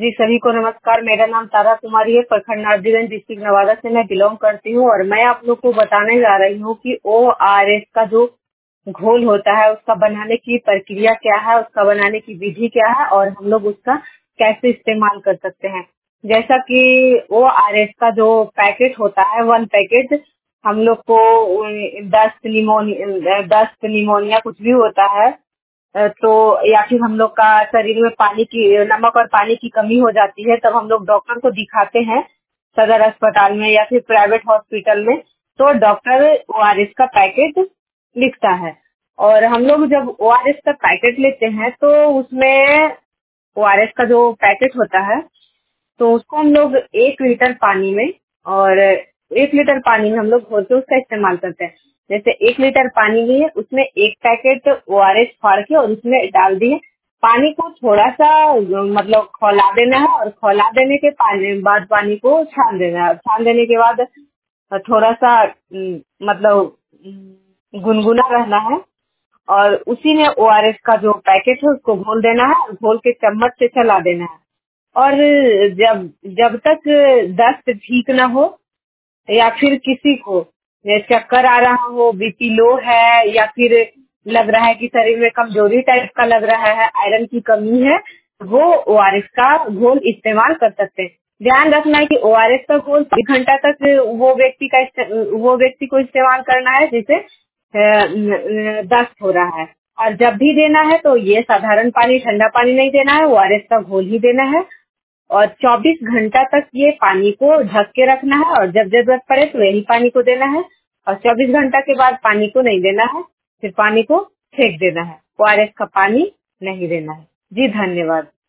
जी, सभी को नमस्कार। मेरा नाम तारा कुमारी है। प्रखंड नारदीगंज, डिस्ट्रिक्ट नवादा से मैं बिलोंग करती हूँ और मैं आप लोग को बताने जा रही हूँ कि ORS का जो घोल होता है उसका बनाने की प्रक्रिया क्या है, उसका बनाने की विधि क्या है और हम लोग उसका कैसे इस्तेमाल कर सकते हैं। जैसा कि ORS का जो पैकेट होता है, 1 पैकेट हम लोग को दस्त निमोनिया कुछ भी होता है तो या फिर हम लोग का शरीर में पानी की नमक और पानी की कमी हो जाती है, तब हम लोग डॉक्टर को दिखाते हैं सदर अस्पताल में या फिर प्राइवेट हॉस्पिटल में। तो डॉक्टर ORS का पैकेट लिखता है और हम लोग जब ORS का पैकेट लेते हैं तो उसमें ORS का जो पैकेट होता है तो उसको हम लोग 1 लीटर पानी में और 1 लीटर पानी में हम लोग घोल के उसका इस्तेमाल करते हैं। जैसे 1 लीटर पानी लिए उसमें 1 पैकेट ORS फाड़ के और उसमें डाल दिए। पानी को थोड़ा सा मतलब खौला देना है और खौला देने के बाद पानी को छान देना है। छान देने के बाद थोड़ा सा मतलब गुनगुना रहना है और उसी में ORS का जो पैकेट है उसको घोल देना है और घोल के चम्मच से चला देना है। और जब जब तक दस्त ठीक ना हो या फिर किसी को चक्कर आ रहा हो, BP लो है या फिर लग रहा है कि शरीर में कमजोरी टाइप का लग रहा है, आयरन की कमी है, वो ORS का घोल इस्तेमाल कर सकते हैं। ध्यान रखना है कि ORS का घोल 2 घंटा तक वो व्यक्ति को इस्तेमाल करना है जिसे दस्त हो रहा है। और जब भी देना है तो ये साधारण पानी, ठंडा पानी नहीं देना है, ORS का घोल ही देना है। और 24 घंटा तक ये पानी को ढक के रखना है और जब जरूरत पड़े तो यही पानी को देना है। और 24 घंटा के बाद पानी को नहीं देना है, फिर पानी को फेंक देना है। ORS का पानी नहीं देना है। जी धन्यवाद।